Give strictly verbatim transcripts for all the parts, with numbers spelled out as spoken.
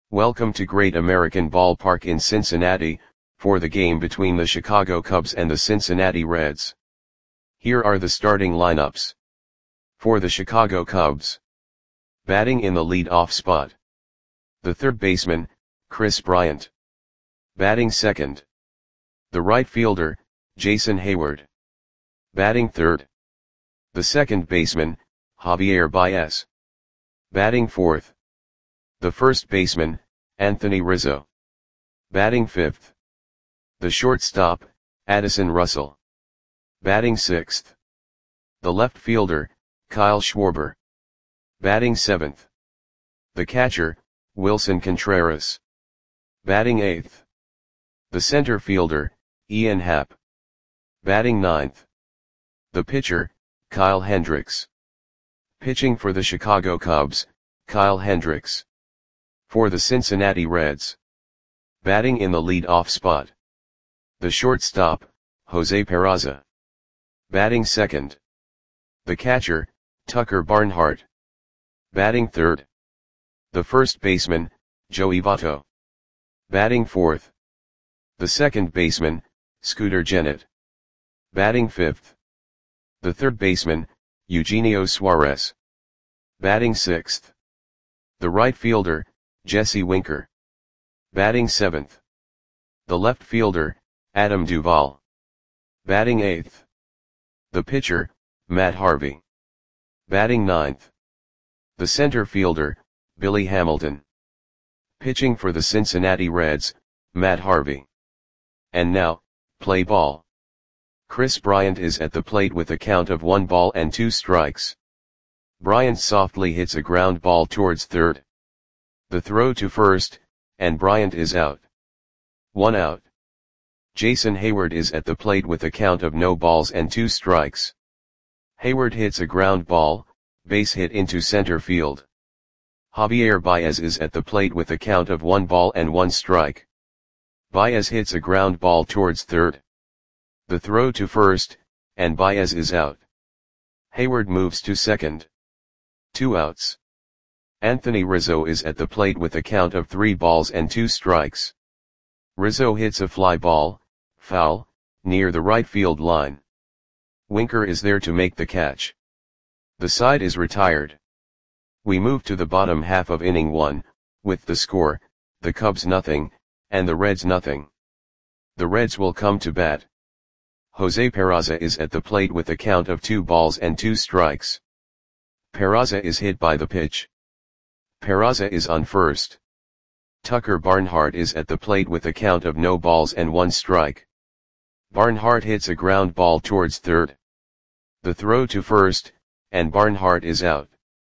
Welcome to Great American Ballpark in Cincinnati, for the game between the Chicago Cubs and the Cincinnati Reds. Here are the starting lineups. For the Chicago Cubs. Batting in the lead-off spot. The third baseman, Kris Bryant. Batting second. The right fielder, Jason Heyward. Batting third. The second baseman, Javier Baez. Batting fourth. The first baseman, Anthony Rizzo. Batting fifth. The shortstop, Addison Russell. Batting sixth. The left fielder, Kyle Schwarber. Batting seventh. The catcher, Willson Contreras. Batting eighth. The center fielder, Ian Happ. Batting ninth. The pitcher, Kyle Hendricks. Pitching for the Chicago Cubs, Kyle Hendricks. For the Cincinnati Reds. Batting in the lead-off spot. The shortstop, Jose Peraza. Batting second. The catcher, Tucker Barnhart. Batting third. The first baseman, Joey Votto. Batting fourth. The second baseman, Scooter Gennett. Batting fifth. The third baseman, Eugenio Suarez. Batting sixth. The right fielder, Jesse Winker. Batting seventh. The left fielder, Adam Duvall. Batting eighth. The pitcher, Matt Harvey. Batting ninth. The center fielder, Billy Hamilton. Pitching for the Cincinnati Reds, Matt Harvey. And now, play ball. Kris Bryant is at the plate with a count of one ball and two strikes. Bryant softly hits a ground ball towards third. The throw to first, and Bryant is out. One out. Jason Heyward is at the plate with a count of no balls and two strikes. Heyward hits a ground ball, base hit into center field. Javier Baez is at the plate with a count of one ball and one strike. Baez hits a ground ball towards third. The throw to first, and Baez is out. Heyward moves to second. Two outs. Anthony Rizzo is at the plate with a count of three balls and two strikes. Rizzo hits a fly ball, foul, near the right field line. Winker is there to make the catch. The side is retired. We move to the bottom half of inning one, with the score, the Cubs nothing, and the Reds nothing. The Reds will come to bat. Jose Peraza is at the plate with a count of two balls and two strikes. Peraza is hit by the pitch. Peraza is on first. Tucker Barnhart is at the plate with a count of no balls and one strike. Barnhart hits a ground ball towards third. The throw to first, and Barnhart is out.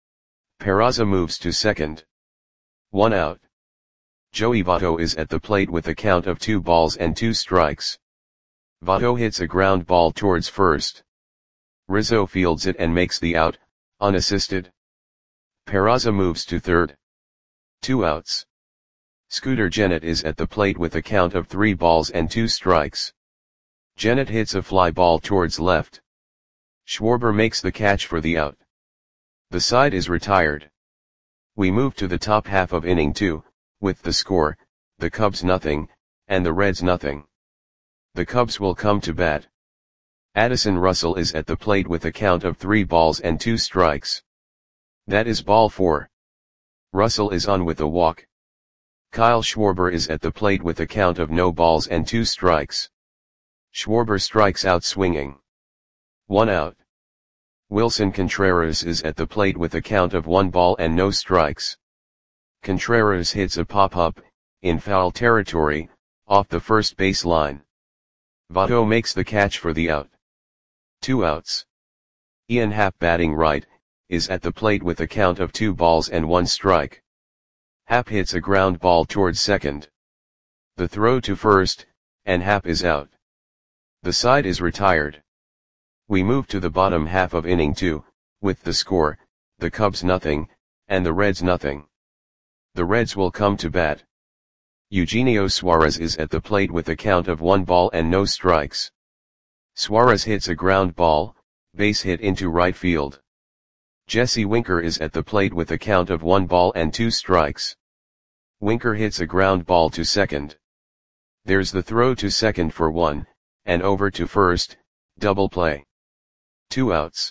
Peraza moves to second. One out. Joey Votto is at the plate with a count of two balls and two strikes. Votto hits a ground ball towards first. Rizzo fields it and makes the out, unassisted. Peraza moves to third. Two outs. Scooter Gennett is at the plate with a count of three balls and two strikes. Gennett hits a fly ball towards left. Schwarber makes the catch for the out. The side is retired. We move to the top half of inning two, with the score, the Cubs nothing, and the Reds nothing. The Cubs will come to bat. Addison Russell is at the plate with a count of three balls and two strikes. That is ball four. Russell is on with a walk. Kyle Schwarber is at the plate with a count of no balls and two strikes. Schwarber strikes out swinging. One out. Willson Contreras is at the plate with a count of one ball and no strikes. Contreras hits a pop-up, in foul territory, off the first base line. Votto makes the catch for the out. Two outs. Ian Happ, batting right, is at the plate with a count of two balls and one strike. Happ hits a ground ball towards second. The throw to first, and Happ is out. The side is retired. We move to the bottom half of inning two, with the score, the Cubs nothing, and the Reds nothing. The Reds will come to bat. Eugenio Suarez is at the plate with a count of one ball and no strikes. Suarez hits a ground ball, base hit into right field. Jesse Winker is at the plate with a count of one ball and two strikes. Winker hits a ground ball to second. There's the throw to second for one, and over to first, double play. Two outs.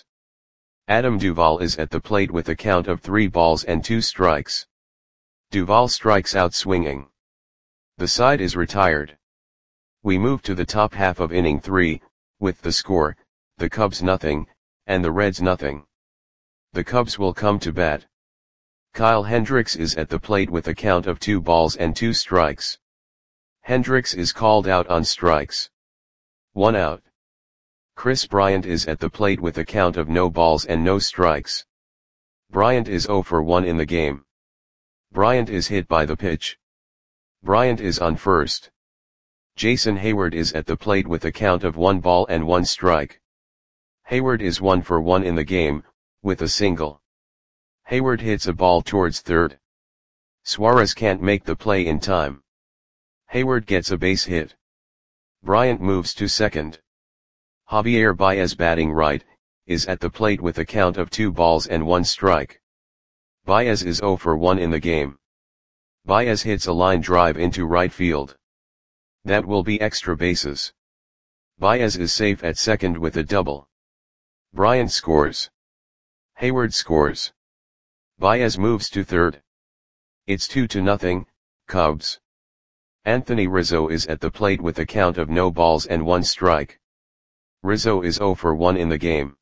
Adam Duvall is at the plate with a count of three balls and two strikes. Duvall strikes out swinging. The side is retired. We move to the top half of inning three, with the score, the Cubs nothing, and the Reds nothing. The Cubs will come to bat. Kyle Hendricks is at the plate with a count of two balls and two strikes. Hendricks is called out on strikes. One out. Chris Bryant is at the plate with a count of no balls and no strikes. Bryant is oh for one in the game. Bryant is hit by the pitch. Bryant is on first. Jason Hayward is at the plate with a count of one ball and one strike. Hayward is one for one in the game, with a single. Hayward hits a ball towards third. Suarez can't make the play in time. Hayward gets a base hit. Bryant moves to second. Javier Baez, batting right, is at the plate with a count of two balls and one strike. Baez is oh for one in the game. Baez hits a line drive into right field. That will be extra bases. Baez is safe at second with a double. Bryant scores. Hayward scores. Baez moves to third. It's two to nothing, Cubs. Anthony Rizzo is at the plate with a count of no balls and one strike. Rizzo is oh for one in the game.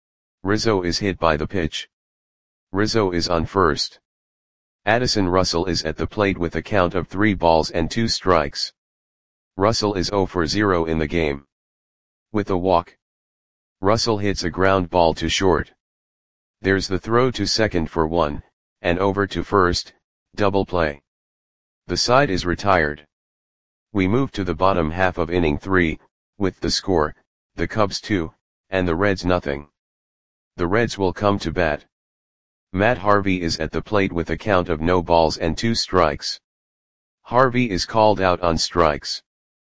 Rizzo is hit by the pitch. Rizzo is on first. Addison Russell is at the plate with a count of three balls and two strikes. Russell is oh for zero in the game. With a walk. Russell hits a ground ball to short. There's the throw to second for one, and over to first, double play. The side is retired. We move to the bottom half of inning three, with the score, the Cubs two, and the Reds nothing. The Reds will come to bat. Matt Harvey is at the plate with a count of no balls and two strikes. Harvey is called out on strikes.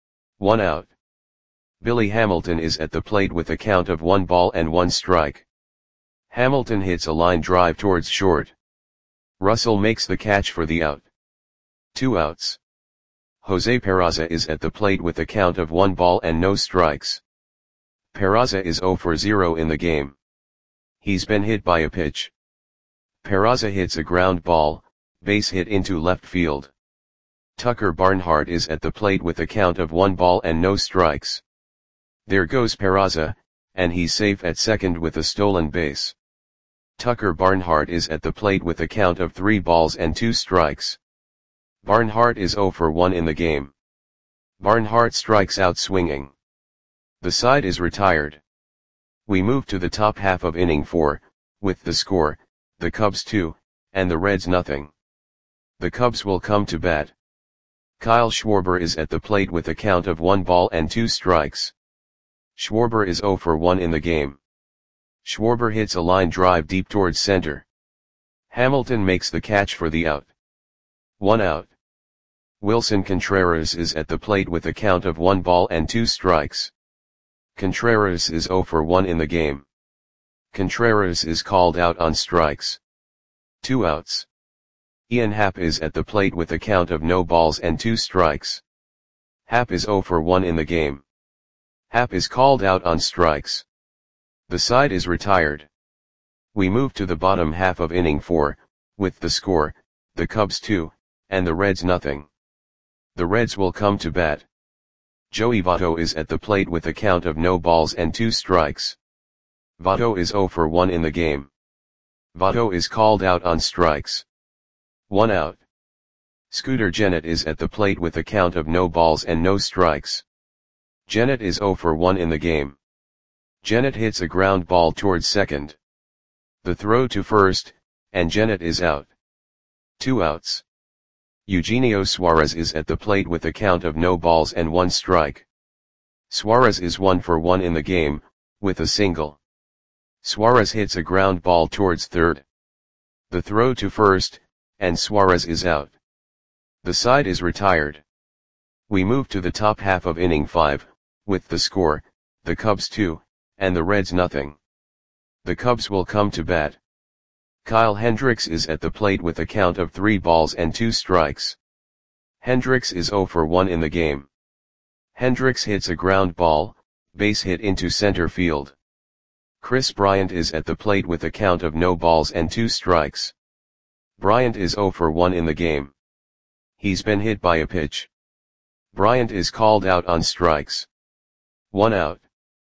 One out. Billy Hamilton is at the plate with a count of one ball and one strike. Hamilton hits a line drive towards short. Russell makes the catch for the out. Two outs. Jose Peraza is at the plate with a count of one ball and no strikes. Peraza is oh for zero in the game. He's been hit by a pitch. Peraza hits a ground ball, base hit into left field. Tucker Barnhart is at the plate with a count of one ball and no strikes. There goes Peraza, and he's safe at second with a stolen base. Tucker Barnhart is at the plate with a count of three balls and two strikes. Barnhart is oh for one in the game. Barnhart strikes out swinging. The side is retired. We move to the top half of inning four, with the score, the Cubs two, and the Reds nothing. The Cubs will come to bat. Kyle Schwarber is at the plate with a count of one ball and two strikes. Schwarber is oh for one in the game. Schwarber hits a line drive deep towards center. Hamilton makes the catch for the out. One out. Wilson Contreras is at the plate with a count of one ball and two strikes. Contreras is oh for one in the game. Contreras is called out on strikes. Two outs. Ian Happ is at the plate with a count of no balls and two strikes. Happ is oh for one in the game. Happ is called out on strikes. The side is retired. We move to the bottom half of inning four, with the score, the Cubs two, and the Reds nothing. The Reds will come to bat. Joey Votto is at the plate with a count of no balls and two strikes. Votto is oh for one in the game. Votto is called out on strikes. One out. Scooter Gennett is at the plate with a count of no balls and no strikes. Gennett is oh for one in the game. Gennett hits a ground ball towards second. The throw to first, and Gennett is out. Two outs. Eugenio Suarez is at the plate with a count of no balls and one strike. Suarez is one for one in the game, with a single. Suarez hits a ground ball towards third. The throw to first, and Suarez is out. The side is retired. We move to the top half of inning five, with the score, the Cubs two, and the Reds nothing. The Cubs will come to bat. Kyle Hendricks is at the plate with a count of three balls and two strikes. Hendricks is zero for one in the game. Hendricks hits a ground ball, base hit into center field. Kris Bryant is at the plate with a count of no balls and two strikes. Bryant is zero for one in the game. He's been hit by a pitch. Bryant is called out on strikes. One out.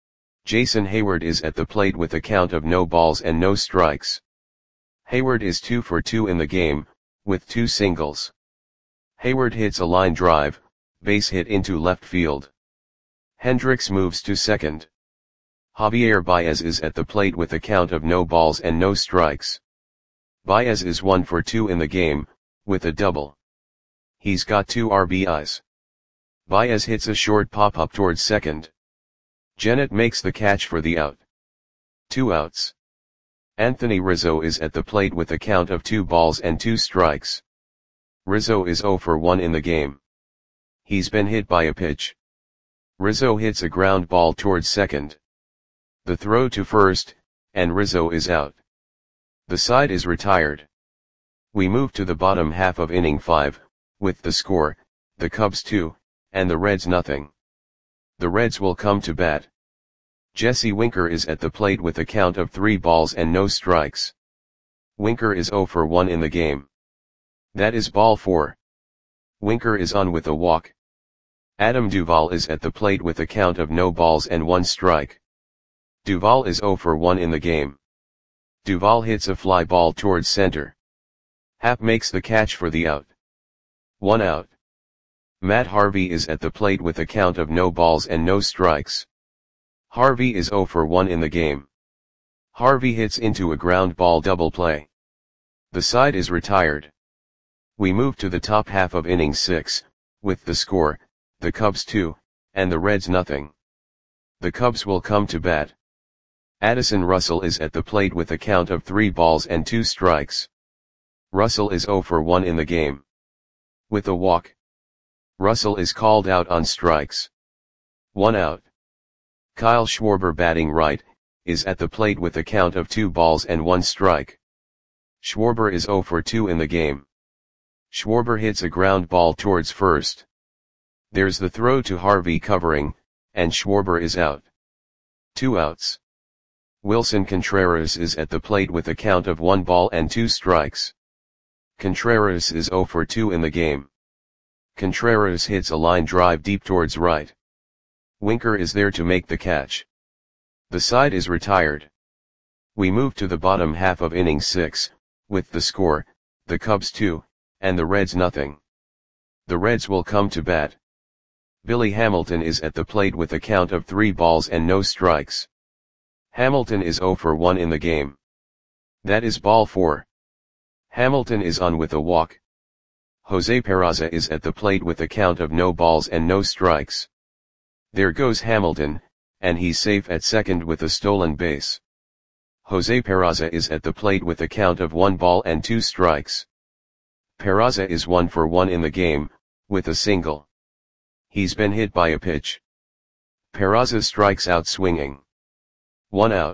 Jason Heyward is at the plate with a count of no balls and no strikes. Heyward is two for two in the game, with two singles. Heyward hits a line drive, base hit into left field. Hendricks moves to second. Javier Baez is at the plate with a count of no balls and no strikes. Baez is one for two in the game, with a double. He's got two R B Is. Baez hits a short pop-up towards second. Gennett makes the catch for the out. Two outs. Anthony Rizzo is at the plate with a count of two balls and two strikes. Rizzo is zero for one in the game. He's been hit by a pitch. Rizzo hits a ground ball towards second. The throw to first, and Rizzo is out. The side is retired. We move to the bottom half of inning five, with the score, the Cubs two, and the Reds nothing. The Reds will come to bat. Jesse Winker is at the plate with a count of three balls and no strikes. Winker is zero for one in the game. That is ball four. Winker is on with a walk. Adam Duvall is at the plate with a count of no balls and one strike. Duvall is zero for one in the game. Duvall hits a fly ball towards center. Happ makes the catch for the out. One out. Matt Harvey is at the plate with a count of no balls and no strikes. Harvey is zero for one in the game. Harvey hits into a ground ball double play. The side is retired. We move to the top half of inning six, with the score, the Cubs two, and the Reds nothing. The Cubs will come to bat. Addison Russell is at the plate with a count of three balls and two strikes. Russell is zero for one in the game. With a walk. Russell is called out on strikes. One out. Kyle Schwarber, batting right, is at the plate with a count of two balls and one strike. Schwarber is zero for two in the game. Schwarber hits a ground ball towards first. There's the throw to Harvey covering, and Schwarber is out. Two outs. Wilson Contreras is at the plate with a count of one ball and two strikes. Contreras is zero for two in the game. Contreras hits a line drive deep towards right. Winker is there to make the catch. The side is retired. We move to the bottom half of inning six, with the score, the Cubs two, and the Reds nothing. The Reds will come to bat. Billy Hamilton is at the plate with a count of three balls and no strikes. Hamilton is zero for one in the game. That is ball four. Hamilton is on with a walk. Jose Peraza is at the plate with a count of no balls and no strikes. There goes Hamilton, and he's safe at second with a stolen base. Jose Peraza is at the plate with a count of one ball and two strikes. Peraza is one for one in the game, with a single. He's been hit by a pitch. Peraza strikes out swinging. One out.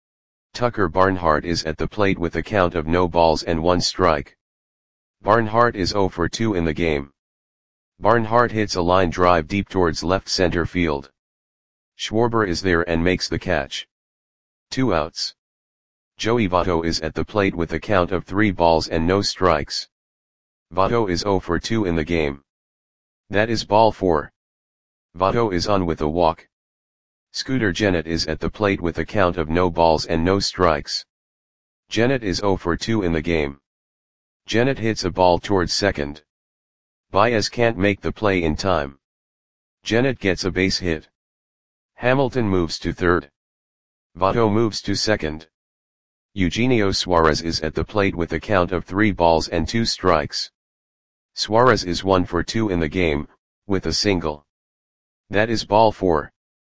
Tucker Barnhart is at the plate with a count of no balls and one strike. Barnhart is zero for two in the game. Barnhart hits a line drive deep towards left center field. Schwarber is there and makes the catch. Two outs. Joey Votto is at the plate with a count of three balls and no strikes. Votto is zero for two in the game. That is ball four. Votto is on with a walk. Scooter Gennett is at the plate with a count of no balls and no strikes. Gennett is zero for two in the game. Gennett hits a ball towards second. Baez can't make the play in time. Gennett gets a base hit. Hamilton moves to third. Votto moves to second. Eugenio Suarez is at the plate with a count of three balls and two strikes. Suarez is one for two in the game, with a single. That is ball four.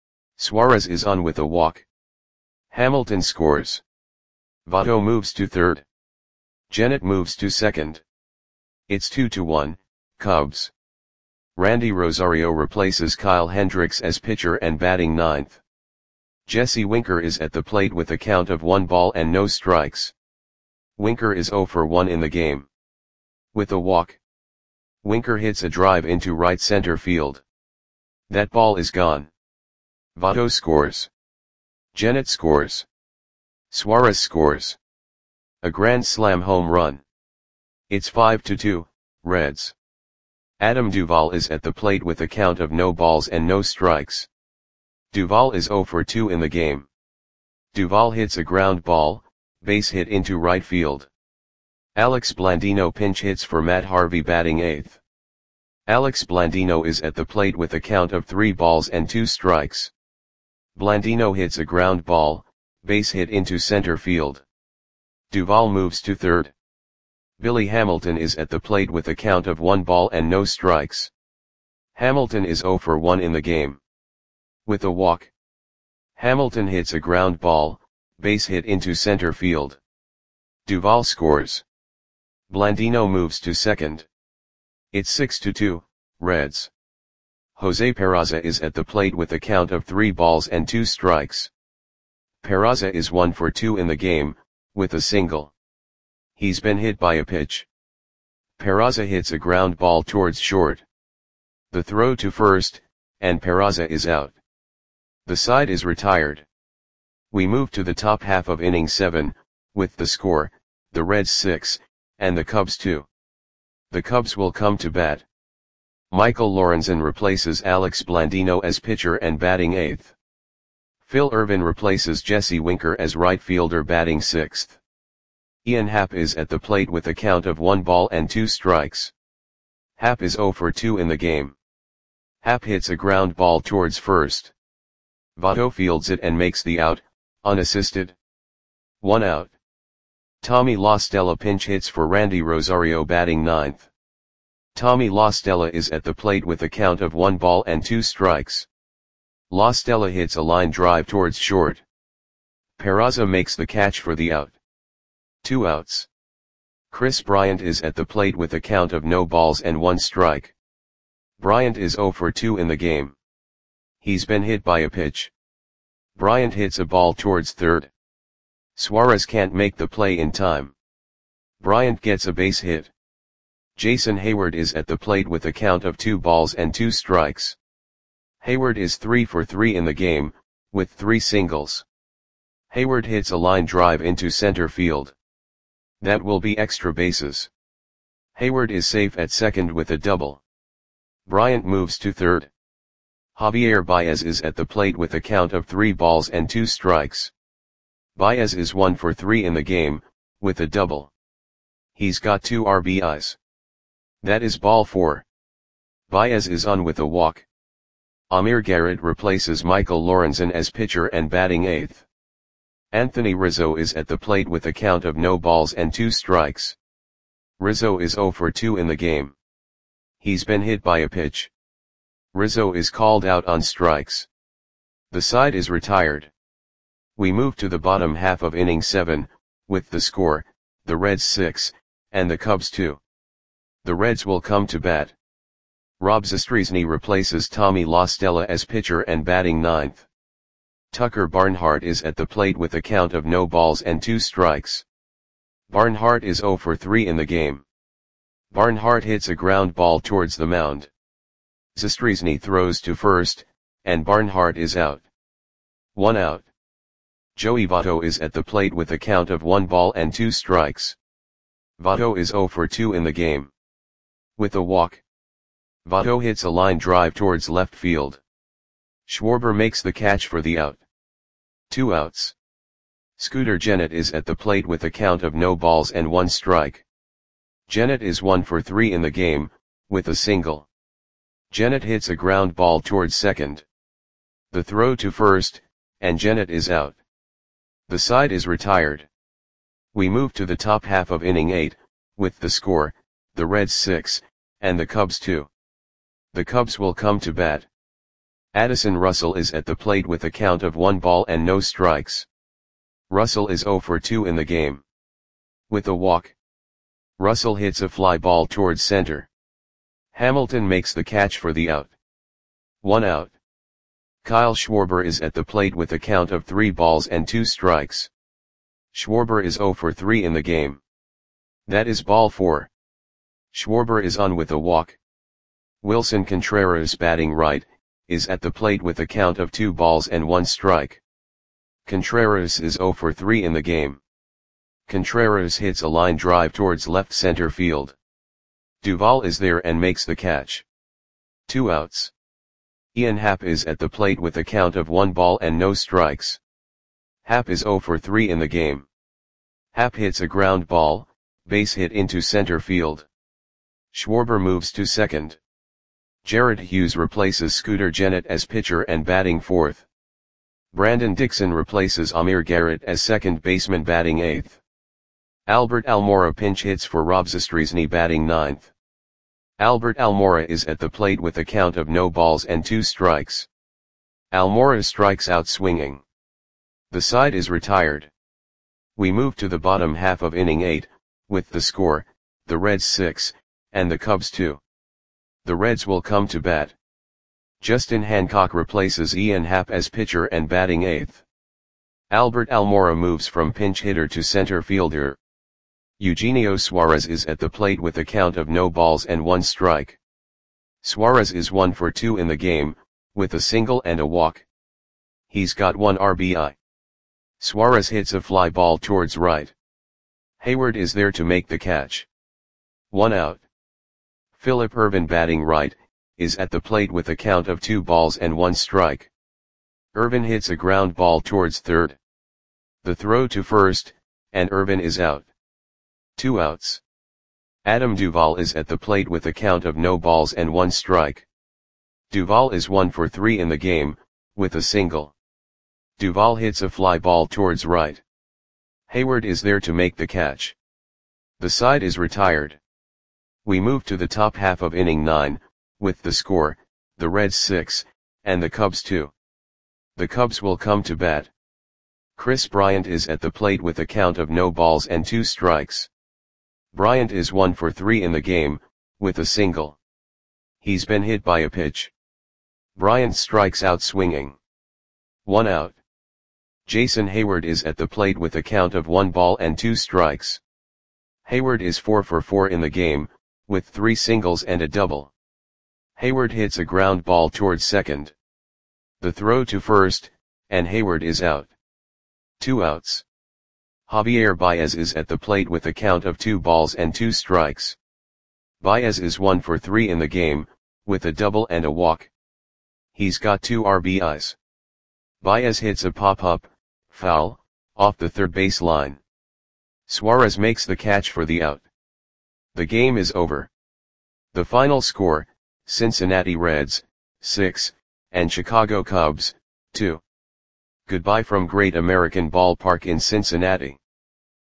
Suarez is on with a walk. Hamilton scores. Votto moves to third. Gennett moves to second. It's two to one, Cubs. Randy Rosario replaces Kyle Hendricks as pitcher and batting ninth. Jesse Winker is at the plate with a count of one ball and no strikes. Winker is zero for one in the game. With a walk. Winker hits a drive into right center field. That ball is gone. Votto scores. Gennett scores. Suarez scores. A grand slam home run. It's five to two, Reds. Adam Duvall is at the plate with a count of no balls and no strikes. Duvall is oh for two in the game. Duvall hits a ground ball, base hit into right field. Alex Blandino pinch hits for Matt Harvey batting eighth. Alex Blandino is at the plate with a count of three balls and two strikes. Blandino hits a ground ball, base hit into center field. Duvall moves to third. Billy Hamilton is at the plate with a count of one ball and no strikes. Hamilton is oh for one in the game. With a walk. Hamilton hits a ground ball, base hit into center field. Duvall scores. Blandino moves to second. It's six to two, Reds. Jose Peraza is at the plate with a count of three balls and two strikes. Peraza is one for two in the game, with a single. He's been hit by a pitch. Peraza hits a ground ball towards short. The throw to first, and Peraza is out. The side is retired. We move to the top half of inning seven, with the score, the Reds six, and the Cubs two. The Cubs will come to bat. Michael Lorenzen replaces Alex Blandino as pitcher and batting eighth. Phil Ervin replaces Jesse Winker as right fielder batting sixth. Ian Happ is at the plate with a count of one ball and two strikes. Happ is oh for two in the game. Happ hits a ground ball towards first. Votto fields it and makes the out, unassisted. One out. Tommy La Stella pinch hits for Randy Rosario batting ninth. Tommy La Stella is at the plate with a count of one ball and two strikes. La Stella hits a line drive towards short. Peraza makes the catch for the out. Two outs. Chris Bryant is at the plate with a count of no balls and one strike. Bryant is oh for two in the game. He's been hit by a pitch. Bryant hits a ball towards third. Suarez can't make the play in time. Bryant gets a base hit. Jason Hayward is at the plate with a count of two balls and two strikes. Hayward is three for three in the game, with three singles. Hayward hits a line drive into center field. That will be extra bases. Hayward is safe at second with a double. Bryant moves to third. Javier Baez is at the plate with a count of three balls and two strikes. Baez is one for three in the game, with a double. He's got two R B Is. That is ball four. Baez is on with a walk. Amir Garrett replaces Michael Lorenzen as pitcher and batting eighth. Anthony Rizzo is at the plate with a count of no balls and two strikes. Rizzo is oh for two in the game. He's been hit by a pitch. Rizzo is called out on strikes. The side is retired. We move to the bottom half of inning seven, with the score, the Reds six, and the Cubs two. The Reds will come to bat. Rob Zastryzny replaces Tommy La Stella as pitcher and batting ninth. Tucker Barnhart is at the plate with a count of no balls and two strikes. Barnhart is oh for three in the game. Barnhart hits a ground ball towards the mound. Zastryzny throws to first, and Barnhart is out. One out. Joey Votto is at the plate with a count of one ball and two strikes. Votto is oh for two in the game. With a walk. Votto hits a line drive towards left field. Schwarber makes the catch for the out. Two outs. Scooter Gennett is at the plate with a count of no balls and one strike. Gennett is one for three in the game, with a single. Gennett hits a ground ball towards second. The throw to first, and Gennett is out. The side is retired. We move to the top half of inning eight, with the score, the Reds six, and the Cubs two. The Cubs will come to bat. Addison Russell is at the plate with a count of one ball and no strikes. Russell is oh for two in the game. With a walk. Russell hits a fly ball towards center. Hamilton makes the catch for the out. One out. Kyle Schwarber is at the plate with a count of three balls and two strikes. Schwarber is oh for three in the game. That is ball four. Schwarber is on with a walk. Wilson Contreras, batting right, is at the plate with a count of two balls and one strike. Contreras is oh for three in the game. Contreras hits a line drive towards left center field. Duvall is there and makes the catch. Two outs. Ian Happ is at the plate with a count of one ball and no strikes. Happ is oh for three in the game. Happ hits a ground ball, base hit into center field. Schwarber moves to second. Jared Hughes replaces Scooter Gennett as pitcher and batting fourth. Brandon Dixon replaces Amir Garrett as second baseman, batting eighth. Albert Almora pinch hits for Rob Zastryzny, batting ninth. Albert Almora is at the plate with a count of no balls and two strikes. Almora strikes out swinging. The side is retired. We move to the bottom half of inning eight, with the score, the Reds six, and the Cubs two. The Reds will come to bat. Justin Hancock replaces Ian Happ as pitcher and batting eighth. Albert Almora moves from pinch hitter to center fielder. Eugenio Suarez is at the plate with a count of no balls and one strike. Suarez is one for two in the game, with a single and a walk. He's got one R B I. Suarez hits a fly ball towards right. Hayward is there to make the catch. One out. Phillip Ervin, batting right, is at the plate with a count of two balls and one strike. Ervin hits a ground ball towards third. The throw to first, and Ervin is out. Two outs. Adam Duvall is at the plate with a count of no balls and one strike. Duvall is one for three in the game, with a single. Duvall hits a fly ball towards right. Hayward is there to make the catch. The side is retired. We move to the top half of inning nine, with the score, the Reds six, and the Cubs two. The Cubs will come to bat. Chris Bryant is at the plate with a count of no balls and two strikes. Bryant is one for three in the game, with a single. He's been hit by a pitch. Bryant strikes out swinging. One out. Jason Hayward is at the plate with a count of one ball and two strikes. Hayward is four for four in the game, with three singles and a double. Hayward hits a ground ball towards second. The throw to first, and Hayward is out. Two outs. Javier Baez is at the plate with a count of two balls and two strikes. Baez is one for three in the game, with a double and a walk. He's got two R B Is. Baez hits a pop-up, foul, off the third base line. Suarez makes the catch for the out. The game is over. The final score, Cincinnati Reds, six, and Chicago Cubs, two. Goodbye from Great American Ballpark in Cincinnati.